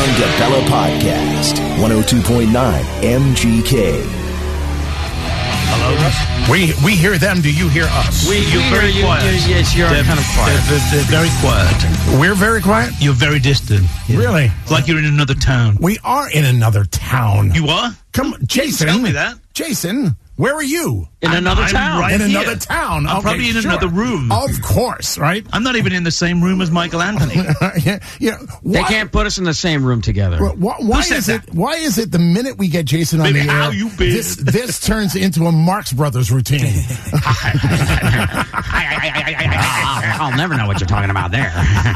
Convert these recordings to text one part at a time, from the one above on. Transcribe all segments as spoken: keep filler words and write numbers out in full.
John DeBella Podcast, one oh two point nine M G K. Hello, Russ. We we hear them. Do you hear us? We, you're we very hear you. quiet. You're, yes, you're they're, kind of quiet. They're, they're, they're very quiet. We're very quiet? You're very distant. Yeah. Really? It's like you're in another town. We are in another town. You are? Come on, Jason. Tell me that. Jason, where are you? In I'm, another I'm town. Right in here. another town. I'm okay, probably in sure. another room. Of course, right? I'm not even in the same room as Michael Anthony. yeah, yeah. They Why, can't put us in the same room together. why, why said is that? it? Why is it the minute we get Jason on Baby, the how air, you been? this this turns into a Marx Brothers routine? I'll never know what you're talking about there.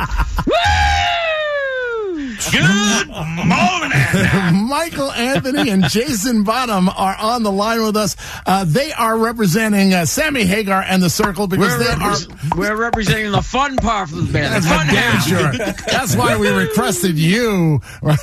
Good morning. Michael Anthony and Jason Bonham are on the line with us. Uh, they are representing uh, Sammy Hagar and the Circle because We're, they repre- are. we're representing the fun part of the band. The That's fun damn half. sure. That's why we requested you, right?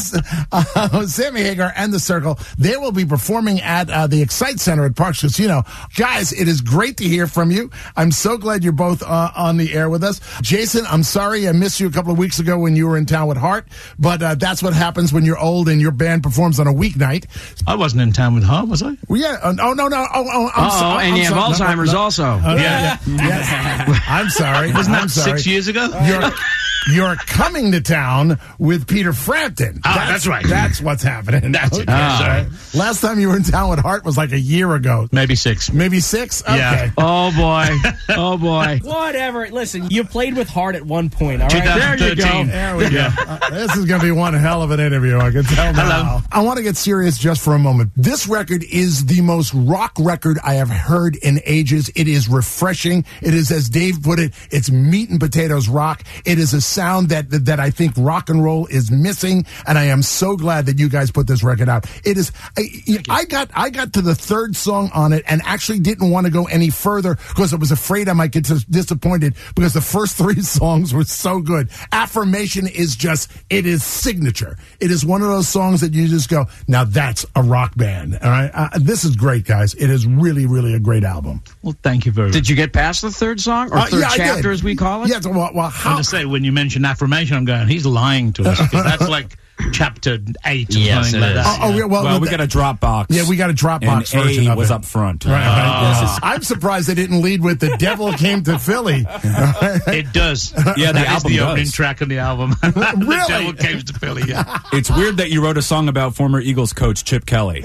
Uh, Sammy Hagar and the Circle. They will be performing at uh, the Excite Center at Parks Casino. Guys, it is great to hear from you. I'm so glad you're both uh, on the air with us. Jason, I'm sorry I missed you a couple of weeks ago when you were in town with Hart, but uh, that's what happens when you're old and your band performs on a weeknight. I wasn't in town with Hart, was I? Well, yeah. Uh, oh, no, no. Oh, oh I'm Uh-oh, sorry. and I'm you have sorry. No, Alzheimer's no, no. also. Uh, yeah, yeah, yeah. I'm sorry. Wasn't that I'm sorry. six years ago? You're, you're coming to town with Peter Frampton. Ah, that's right. That's what's happening. That's it. Okay. Yeah, sorry. Last time you were in town with Hart was like a year ago. Maybe six. Maybe six? Okay. Yeah. Oh, boy. Oh, boy. Whatever. Listen, you played with Hart at one point, all right? There you go. twenty thirteen. There we go. Uh, this is going to be one hell of an interview, I can tell now. Hello. I want to get serious just for a moment. This record is the most rock record I have heard in ages. It is refreshing. It is, as Dave put it, it's meat and potatoes rock. It is a sound that, that, that I think rock and roll is missing, and I am so glad that you guys put this record out. It is, I, I got, I got to the third song on it and actually didn't want to go any further because I was afraid I might get disappointed because the first three songs were so good. Affirmation is just, it is signature. It is one of those songs that you just go, now that's a rock band. All right. Uh, this is great, guys. It is really, really a great album. Well, thank you very much. Did you get past the third song? Or Uh, third yeah, I chapter, did. as we call it? Yeah. Well, well I how? want to say, when you mentioned affirmation, I'm going, he's lying to us. 'Cause that's like chapter eight or Yes, something it like is. that. Oh, oh, yeah, well, Well, we th- got a Dropbox. Yeah, we got a Dropbox and version A of was it. up front. Right, right. This is- I'm surprised they didn't lead with "The Devil Came to Philly." It does. Yeah, the that is album the does. opening track of the album. The Really? devil came to Philly. Yeah. It's weird that you wrote a song about former Eagles coach Chip Kelly.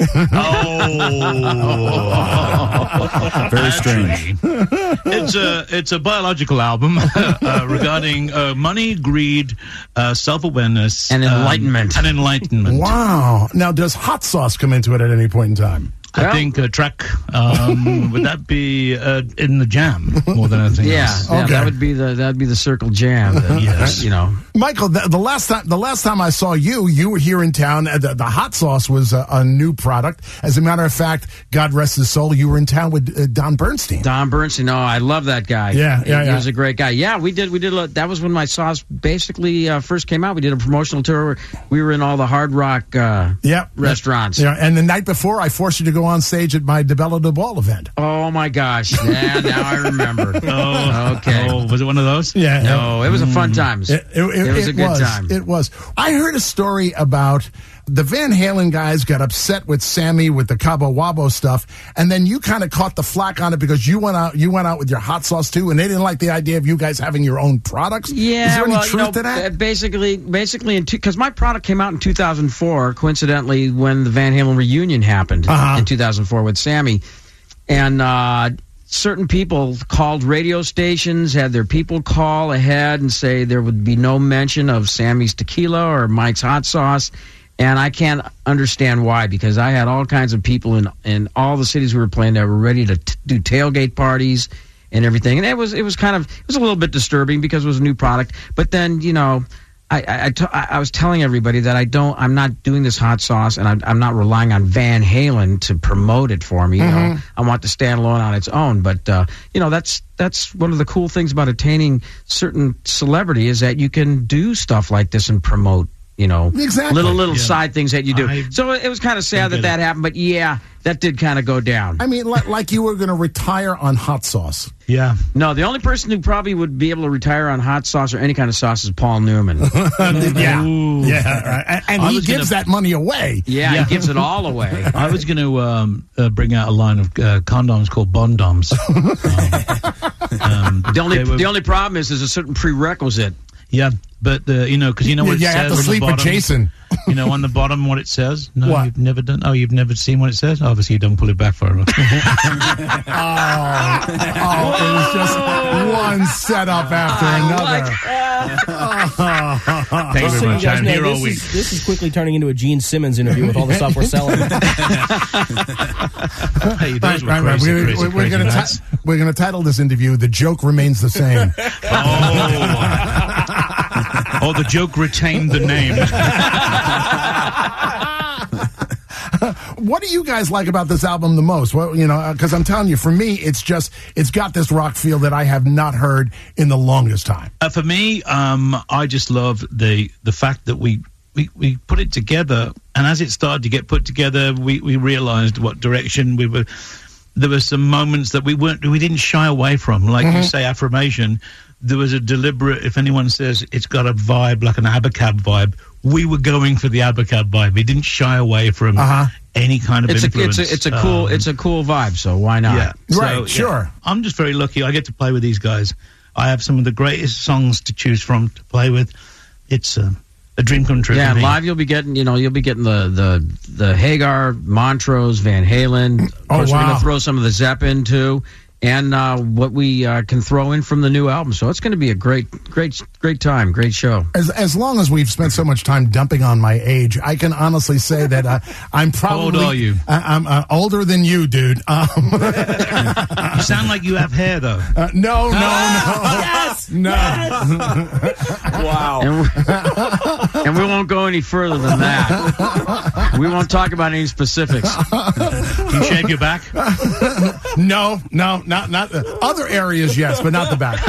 Oh, Very strange. It's a it's a biological album uh, regarding uh, money, greed, uh, self awareness, And enlightenment. and enlightenment. Wow. Now, does hot sauce come into it at any point in time? I Well- think a track um, would that be uh, in the jam more than anything Yeah, else? yeah, Okay. that would be the that'd be the Circle Jam. The, Yes. you know. Michael, the, the last time the last time I saw you, you were here in town. Uh, The, the hot sauce was a, a new product. As a matter of fact, God rest his soul, you were in town with uh, Don Bernstein. Don Bernstein, oh, I love that guy. Yeah, yeah, he, yeah. he was a great guy. Yeah, we did. We did. A, that was when my sauce basically uh, first came out. We did a promotional tour. We were in all the Hard Rock uh, Yep. restaurants. Yeah, and the night before, I forced you to go on stage at my DeBella de Ball event. Oh my gosh! Yeah, now I remember. Oh, Okay. oh, was it one of those? Yeah. No, it was a fun time. It, it, it, It was a good time. It was. I heard a story about the Van Halen guys got upset with Sammy with the Cabo Wabo stuff, and then you kind of caught the flack on it because you went out. You went out with your hot sauce too, and they didn't like the idea of you guys having your own products. Yeah, Is there any well, truth you know, to that? uh, basically, basically, in because my product came out in two thousand four, coincidentally, when the Van Halen reunion happened Uh-huh. in two thousand four with Sammy, and uh, certain people called radio stations, had their people call ahead and say there would be no mention of Sammy's tequila or Mike's hot sauce. And I can't understand why, because I had all kinds of people in in all the cities we were playing that were ready to t- do tailgate parties and everything. And it was it was kind of it was a little bit disturbing because it was a new product. But then, you know, I I, I, t- I was telling everybody that I don't I'm not doing this hot sauce, and I'm, I'm not relying on Van Halen to promote it for me. You know, I want to stand alone on its own. But uh, you know, that's that's one of the cool things about attaining certain celebrity is that you can do stuff like this and promote. you know, Exactly. little little Yeah. side things that you do. I- so it was kind of sad I that get that it. happened, but yeah, that did kind of go down. I mean, like, like you were going to retire on hot sauce. Yeah. No, the only person who probably would be able to retire on hot sauce or any kind of sauce is Paul Newman. yeah, Ooh. yeah, right. and, and I he was gives gonna- that money away. Yeah, Yeah. he gives it all away. I was going to um, uh, bring out a line of uh, condoms called Bondoms. um, The only they were- the only problem is there's a certain prerequisite. Yeah, but uh, you know, because you know what You it have says to on sleep the with bottom. Jason. You know, on the bottom, what it says. No, What? you've never done. Oh, you've never seen what it says. Obviously, you don't pull it back far enough. Oh, it was just one setup after another. Thank you Just so very you much. guys I'm know, here all this week. is, this is quickly turning into a Gene Simmons interview with all the stuff we're selling. Hey, those Right, were right, right. crazy, We're, crazy, we're, we're crazy gonna nights. ti- we're gonna title this interview "The Joke Remains the Same." Oh, or the joke retained the name. What do you guys like about this album the most? Well, you know, because I'm telling you, for me, it's just it's got this rock feel that I have not heard in the longest time. Uh, for me, um, I just love the the fact that we, we, we put it together, and as it started to get put together, we, we realized what direction we were. There were some moments that we weren't we didn't shy away from, like you say, affirmation. There was a deliberate. If anyone says it's got a vibe like an Abacab vibe, we were going for the Abacab vibe. We didn't shy away from Uh-huh. any kind of It's a influence. it's a it's a cool Um, it's a cool vibe. So why not? Yeah. Right, So, sure. yeah, I'm just very lucky. I get to play with these guys. I have some of the greatest songs to choose from to play with. It's uh, a dream come true. Yeah, for me. live you'll be getting, you know, you'll be getting the the the Hagar, Montrose, Van Halen. Of Oh, course, we're wow. going to throw some of the Zepp in too, and uh, what we uh, can throw in from the new album. So it's going to be a great, great, great time, great show. As as long as we've spent so much time dumping on my age, I can honestly say that uh, I'm probably old are you? I, I'm uh, older than you, dude. Um, You sound like you have hair, though. uh, no, no, Yes! no, no. Wow. And, we, and we won't go any further than that. We won't talk about any specifics. Can you shave your back? No, no, not not uh, other areas, yes, but not the back.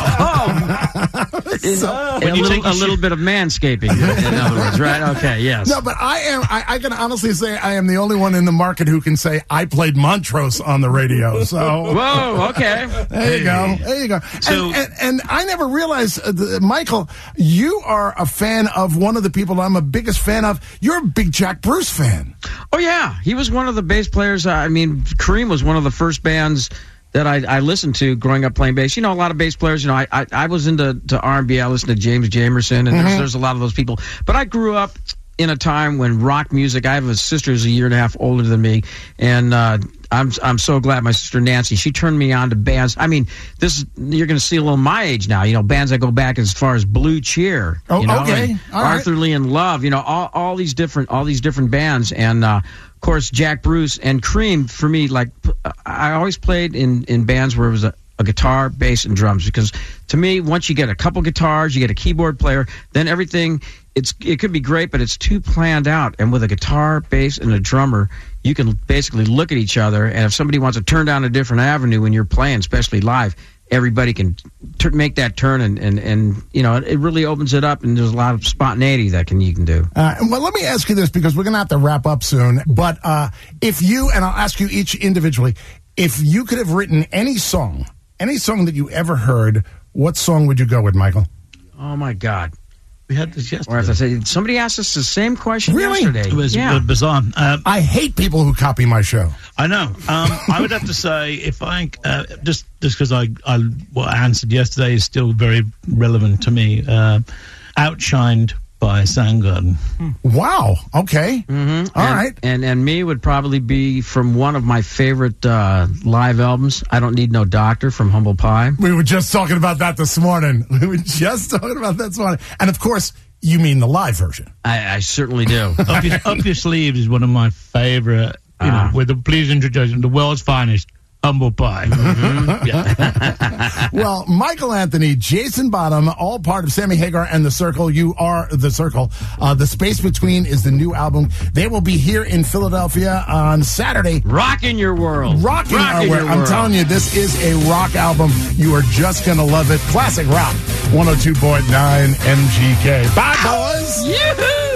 Wow. A, When you little, take your a little shit- bit of manscaping, in other words, right? Okay, yes. No, but I am. I, I can honestly say I am the only one in the market who can say I played Montrose on the radio. So Whoa, okay. there you go. There you go. So- and, and, and I never realized, uh, the, Michael, you are a fan of one of the people I'm a biggest fan of. You're a big Jack Bruce fan. Oh yeah, he was one of the bass players. I mean, Kareem was one of the first bands that I, I listened to growing up playing bass. You know, a lot of bass players. You know, I I, I was into to R and B. I listened to James Jamerson, and there's, there's a lot of those people. But I grew up in a time when rock music. I have a sister who's a year and a half older than me, and uh, I'm I'm so glad my sister Nancy, she turned me on to bands. I mean, this you're going to see a little my age now. You know, bands that go back as far as Blue Cheer. Oh, you know, okay. and All right. Arthur Lee and Love. You know, all all these different all these different bands, and uh, of course Jack Bruce and Cream. For me, like I always played in in bands where it was a, a guitar, bass, and drums, because to me, once you get a couple guitars, you get a keyboard player, then everything. It's it could be great, but it's too planned out. And with a guitar, bass, and a drummer, you can basically look at each other. And if somebody wants to turn down a different avenue when you're playing, especially live, everybody can t- make that turn, and, and, and you know it really opens it up. And there's a lot of spontaneity that can you can do. Uh, well, let me ask you this, because we're going to have to wrap up soon. But uh, if you, and I'll ask you each individually, if you could have written any song, any song that you ever heard, what song would you go with, Michael? Oh my God! We had this yesterday. Or if I say somebody asked us the same question Really? yesterday. It was yeah. bizarre. Um, I hate people who copy my show. I know. Um, I would have to say, if I uh, just just because I, I what I answered yesterday is still very relevant to me. Uh, Outshined by Soundgarden. Wow. Okay. Mm-hmm. All and, right. And and me would probably be from one of my favorite uh, live albums. I Don't Need No Doctor from Humble Pie. We were just talking about that this morning. We were just talking about that this morning. And of course, you mean the live version. I, I certainly do. Up Your, Up Your Sleeves is one of my favorite. You Ah. know, with the please introduction, the world's finest. Humble Pie. Mm-hmm. Yeah. Well, Michael Anthony, Jason Bottom, all part of Sammy Hagar and The Circle. You are The Circle. Uh, the Space Between is the new album. They will be here in Philadelphia on Saturday. Rocking your world. Rocking our your world. I'm world. telling you, this is a rock album. You are just going to love it. Classic rock. one oh two point nine M G K. Bye, boys. Yoo-hoo!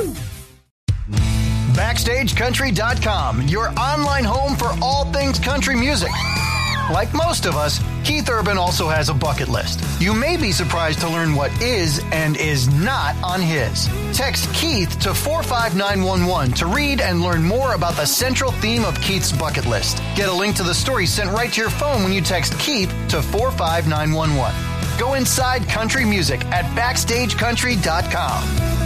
backstage country dot com, your online home for all things country music. Like most of us, Keith Urban also has a bucket list. You may be surprised to learn what is and is not on his. Text Keith to four five nine one one to read and learn more about the central theme of Keith's bucket list. Get a link to the story sent right to your phone when you text Keith to four five nine one one. Go inside country music at backstage country dot com.